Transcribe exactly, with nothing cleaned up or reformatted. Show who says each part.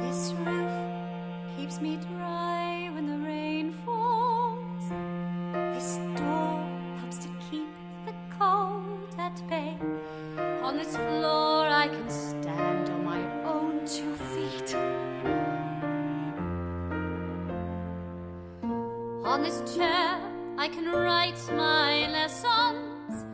Speaker 1: This roof keeps me dry when the rain falls. This door helps to keep the cold at bay. On this floor I can stand on my own two feet. On this chair I can write my lessons.